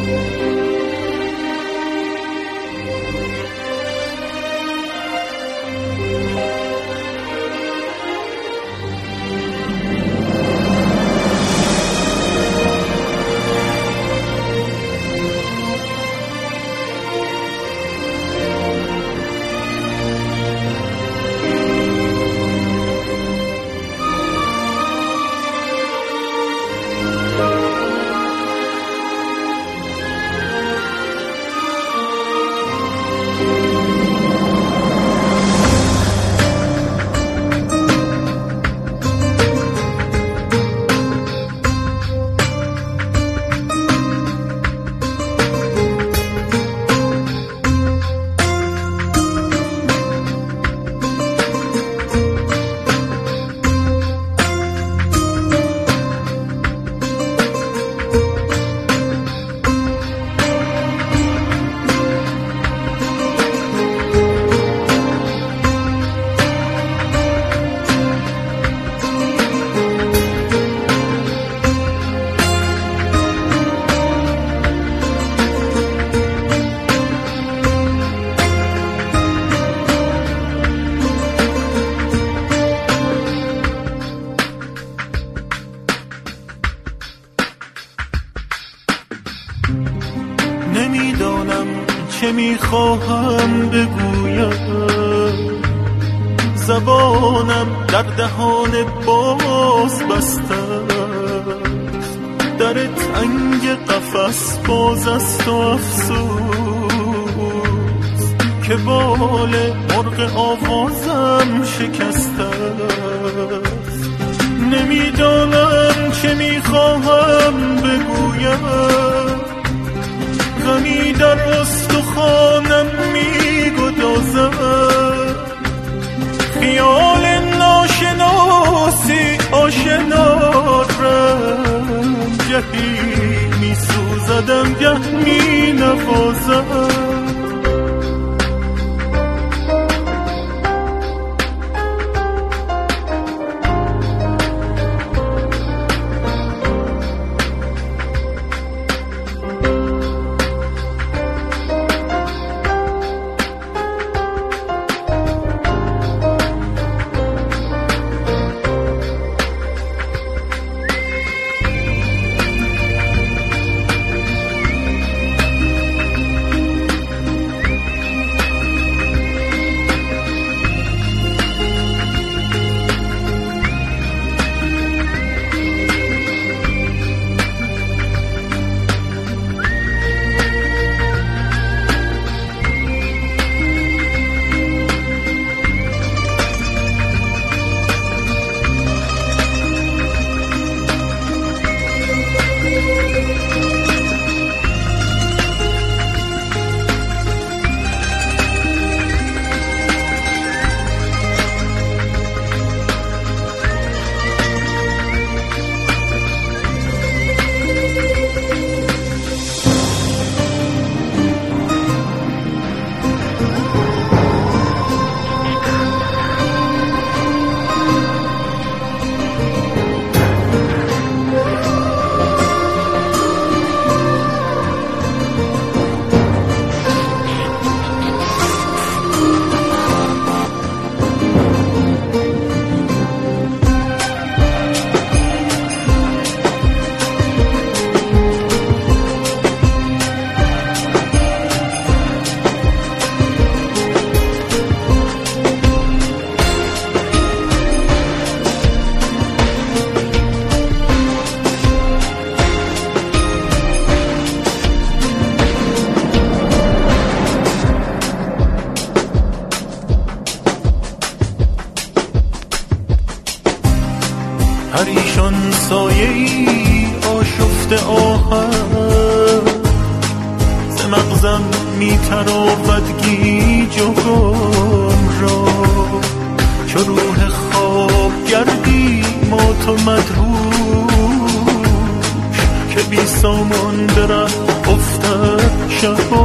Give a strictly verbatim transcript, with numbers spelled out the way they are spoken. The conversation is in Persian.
نمیدانم چه میخواهم بگویم، زبانم در دهان باز بسته است، در تنگ قفس باز است و افسوس که بال مرغ آوازم شکسته است. نمیدانم چه میخواهم بگویم، غمی در استخوانم میگدازد، خیال ناشناسی آشنا رنجهی میسوزدم گه مینوازد. پریشان سایه‌ای آشفته آهن، ز مغزم میتراود گیج و گم را، چو روح خواب گردی مات و مدهوش که بی سامان به ره افتد شب.